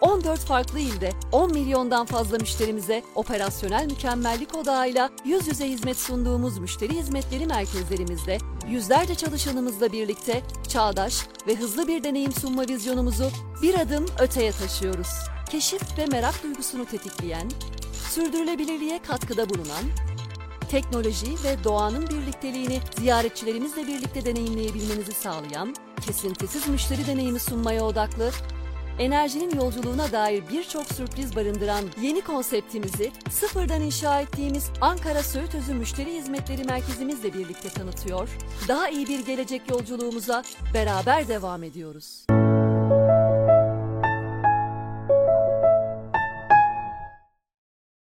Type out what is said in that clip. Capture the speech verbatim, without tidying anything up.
on dört farklı ilde on milyondan fazla müşterimize operasyonel mükemmellik odağıyla yüz yüze hizmet sunduğumuz müşteri hizmetleri merkezlerimizde yüzlerce çalışanımızla birlikte çağdaş ve hızlı bir deneyim sunma vizyonumuzu bir adım öteye taşıyoruz. Keşif ve merak duygusunu tetikleyen, sürdürülebilirliğe katkıda bulunan, teknoloji ve doğanın birlikteliğini ziyaretçilerimizle birlikte deneyimleyebilmenizi sağlayan, kesintisiz müşteri deneyimi sunmaya odaklı, enerjinin yolculuğuna dair birçok sürpriz barındıran yeni konseptimizi sıfırdan inşa ettiğimiz Ankara Söğütözü Müşteri Hizmetleri Merkezimizle birlikte tanıtıyor, daha iyi bir gelecek yolculuğumuza beraber devam ediyoruz.